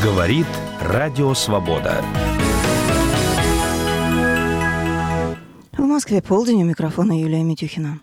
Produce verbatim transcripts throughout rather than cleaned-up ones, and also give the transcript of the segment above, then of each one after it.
Говорит Радио Свобода. В Москве полдень, у микрофона Юлия Митюхина.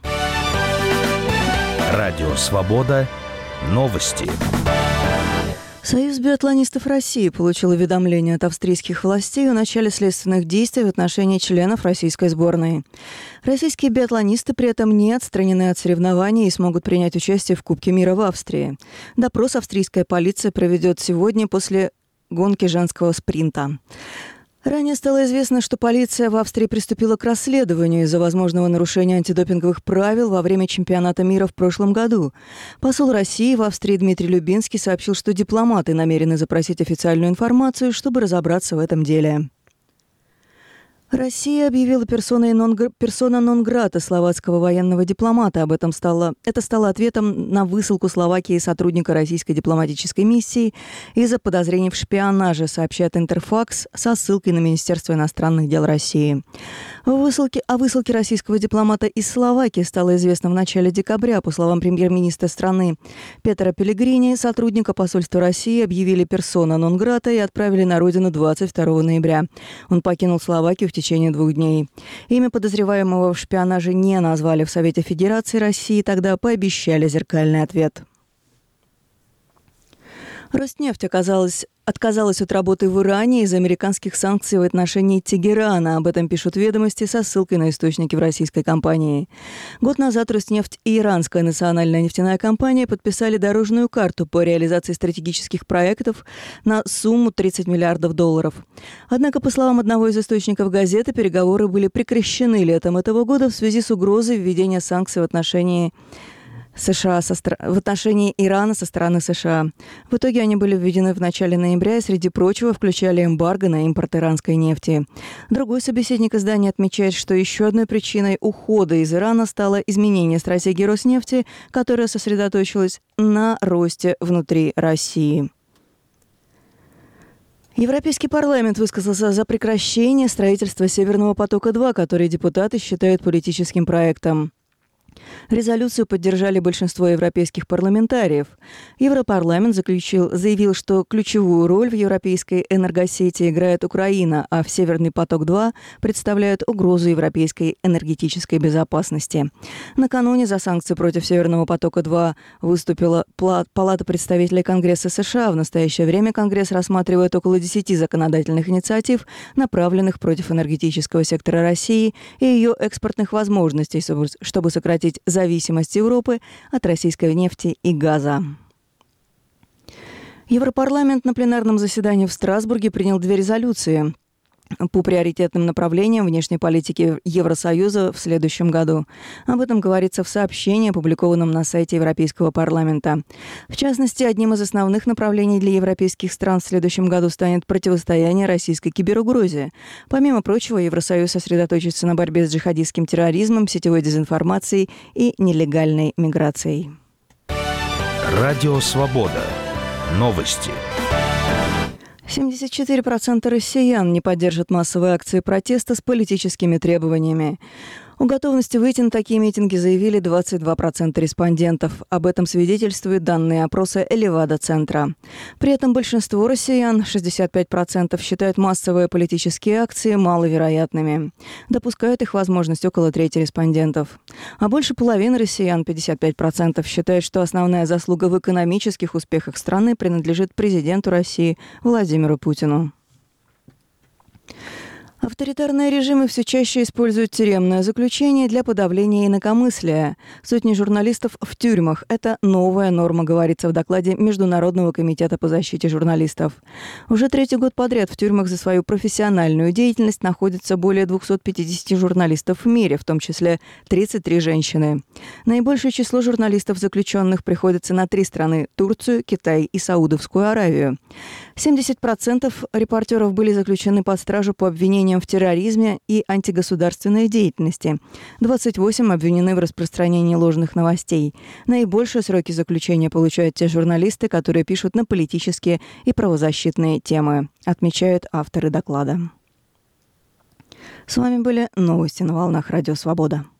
Радио Свобода. Новости. Союз биатлонистов России получил уведомление от австрийских властей о начале следственных действий в отношении членов российской сборной. Российские биатлонисты при этом не отстранены от соревнований и смогут принять участие в Кубке мира в Австрии. Допрос австрийская полиция проведет сегодня после гонки женского спринта. Ранее стало известно, что полиция в Австрии приступила к расследованию из-за возможного нарушения антидопинговых правил во время чемпионата мира в прошлом году. Посол России в Австрии Дмитрий Любинский сообщил, что дипломаты намерены запросить официальную информацию, чтобы разобраться в этом деле. Россия объявила персоной нон, персона нон-грата словацкого военного дипломата. Об этом стало, это стало ответом на высылку Словакии сотрудника российской дипломатической миссии из-за подозрений в шпионаже, сообщает Интерфакс со ссылкой на Министерство иностранных дел России. Высылки, о высылке российского дипломата из Словакии стало известно в начале декабря. По словам премьер-министра страны Петера Пеллегрини, сотрудника посольства России объявили персона нон-грата и отправили на родину двадцать второго ноября. Он покинул Словакию в В течение двух дней. Имя подозреваемого в шпионаже не назвали в Совете Федерации России, тогда пообещали зеркальный ответ. Роснефть оказалась, отказалась от работы в Иране из-за американских санкций в отношении Тегерана. Об этом пишут «Ведомости» со ссылкой на источники в российской компании. Год назад Роснефть и Иранская национальная нефтяная компания подписали дорожную карту по реализации стратегических проектов на сумму тридцать миллиардов долларов. Однако, по словам одного из источников газеты, переговоры были прекращены летом этого года в связи с угрозой введения санкций в отношении США со, в отношении Ирана со стороны США. В итоге они были введены в начале ноября и, среди прочего, включали эмбарго на импорт иранской нефти. Другой собеседник издания отмечает, что еще одной причиной ухода из Ирана стало изменение стратегии Роснефти, которая сосредоточилась на росте внутри России. Европейский парламент высказался за прекращение строительства «Северного потока-два», который депутаты считают политическим проектом. Резолюцию поддержали большинство европейских парламентариев. Европарламент заключил, заявил, что ключевую роль в европейской энергосети играет Украина, а в «Северный поток-два» представляет угрозу европейской энергетической безопасности. Накануне за санкции против «Северного потока-два» выступила Палата представителей Конгресса США. В настоящее время Конгресс рассматривает около десяти законодательных инициатив, направленных против энергетического сектора России и ее экспортных возможностей, чтобы сократить зависимость Европы от российской нефти и газа. Европарламент на пленарном заседании в Страсбурге принял две резолюции по приоритетным направлениям внешней политики Евросоюза в следующем году. Об этом говорится в сообщении, опубликованном на сайте Европейского парламента. В частности, одним из основных направлений для европейских стран в следующем году станет противостояние российской киберугрозе. Помимо прочего, Евросоюз сосредоточится на борьбе с джихадистским терроризмом, сетевой дезинформацией и нелегальной миграцией. Радио Свобода. Новости. семьдесят четыре процента россиян не поддержат массовые акции протеста с политическими требованиями. О готовности выйти на такие митинги заявили двадцать два процента респондентов. Об этом свидетельствуют данные опроса Левада-центра. При этом большинство россиян, шестьдесят пять процентов, считают массовые политические акции маловероятными. Допускают их возможность около трети респондентов. А больше половины россиян, пятьдесят пять процентов, считают, что основная заслуга в экономических успехах страны принадлежит президенту России Владимиру Путину. Авторитарные режимы все чаще используют тюремное заключение для подавления инакомыслия. Сотни журналистов в тюрьмах – это новая норма, говорится в докладе Международного комитета по защите журналистов. Уже третий год подряд в тюрьмах за свою профессиональную деятельность находится более двухсот пятидесяти журналистов в мире, в том числе тридцать три женщины. Наибольшее число журналистов-заключенных приходится на три страны – Турцию, Китай и Саудовскую Аравию. семьдесят процентов репортеров были заключены под стражу по обвинениям в терроризме и антигосударственной деятельности. двадцать восемь обвинены в распространении ложных новостей. Наибольшие сроки заключения получают те журналисты, которые пишут на политические и правозащитные темы, отмечают авторы доклада. С вами были новости на волнах Радио Свобода.